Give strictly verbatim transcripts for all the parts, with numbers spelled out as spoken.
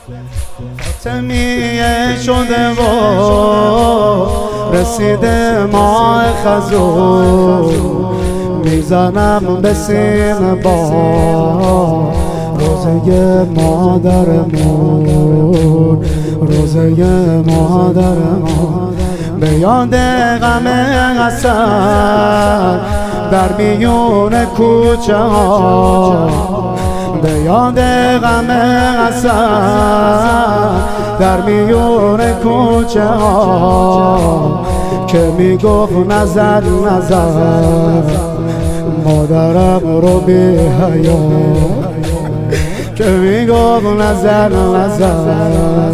فاطمیه شده و رسیده ماه خزون، میزنم به سینه با روزه مادرمون، روزه مادرمون. به یاد غم حسن در میون کوچه ها، به یاد غم حسن در میون کوچه ها، که میگفت نظر نظر مادرم رو بی حیا، که میگفت نظر نظر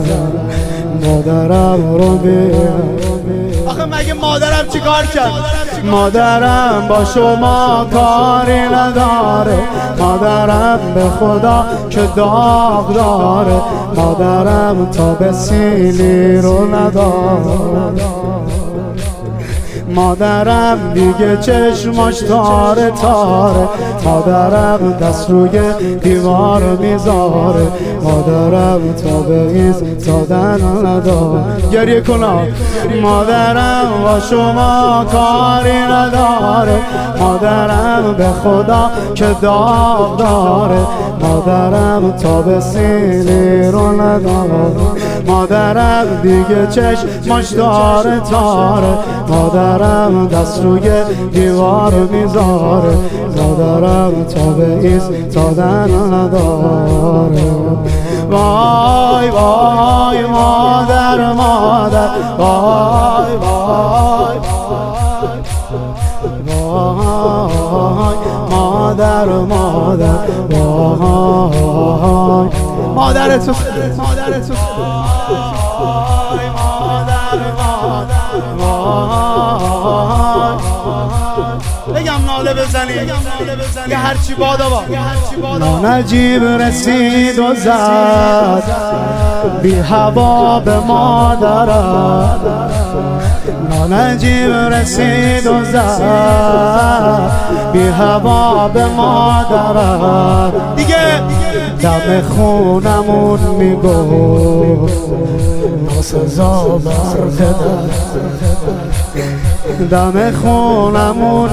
مادرم رو بی حیا. آخه مگه مادرم چی کار کرد؟ مادرم با شما کاری نداره، مادرم به خدا که داغ داره، مادرم تا به سیلی رو نداره، مادرم دیگه چشماش تاره تاره، مادرم دست روی دیوار میذاره، مادرم تا به ایستادن نداره. گریه کنا. مادرم با شما کاری نداره، مادرم به خدا که داغ داره، مادرم تا به سیلی رو نداره، مادرم دیگه چشماش تاره تاره، مادرم دست روی دیوار میذاره، مادرم تا به ایستادن نداره. وای وای مادر مادر، وای وای وای مادر مادر، وای مادر تو مادر تو وای مادر مادر، بگم ناله بزنی یه هرچی بادا با نجیب رسید و زد بی هوا به مادرم، نجیب رسید و زد بی هوا به مادرم. دیگه دم خونمون میگفت ناسزا بر پدر، دم خونمون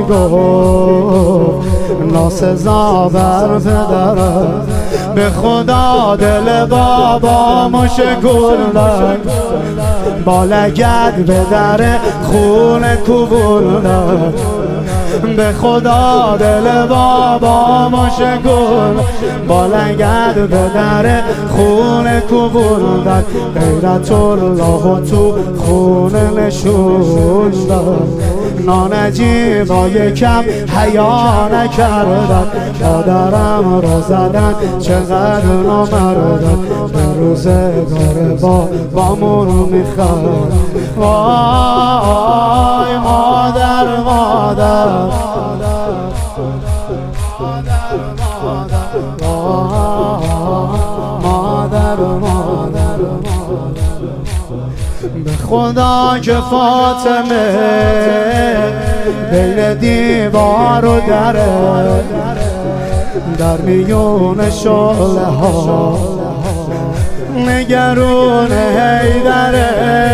میگفت ناسزا بر پدرم. به خدا دل بابامو شکوندن، با لگد به در خونه کوبوندن، به خدا دل بابامو شکوندن، با لگد به در خونه کوبوندن، غیرت الله تو خونه نشوندن، نانجیبا یکم حیا نکردن، مادرم را زدن چقدر نامردن، به روزگار بابامون میخواد. وای مادر مادر مادر مادر، به خدا که فاطمه بین دیوار و دره، در میون شعله ها نگرون حیدره،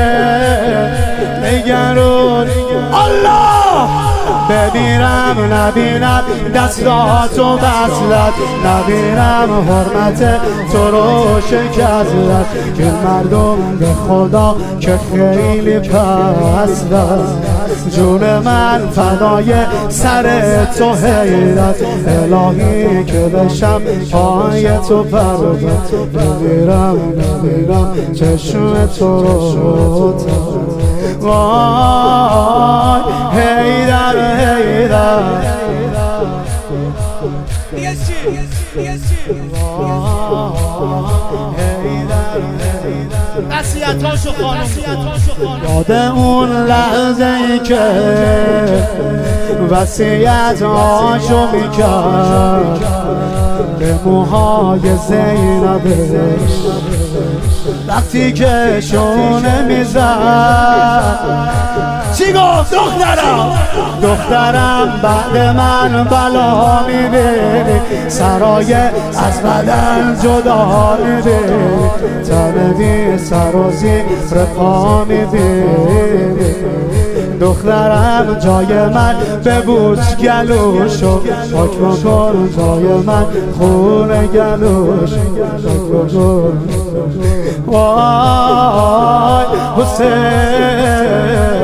نگرون الله. ببینم نبینم دستاتو وصلت، نبینم حرمت تو رو شکستت، که مردم به خدا که خیلی پستن، جون من فدای سر تو حیرت، الهی که بشم پای تو پربت، نبیرم نبیرم چشم تو رو تا. وای حیدر حیدر، نصیحتاشو خانم، یاد اون لحظه ای که وصیتاشو میکرد، به موهای زینبش وقتی که شونه میزد، چی گفت دخترم؟ دخترم بعد من بلا میبینی، سرای از بدن جدا میبینی، تن بی سر و زیر پا میبینی. دخترم جای من ببوس گلوشو، پاک بکن جای من خون گلوش. وای حسین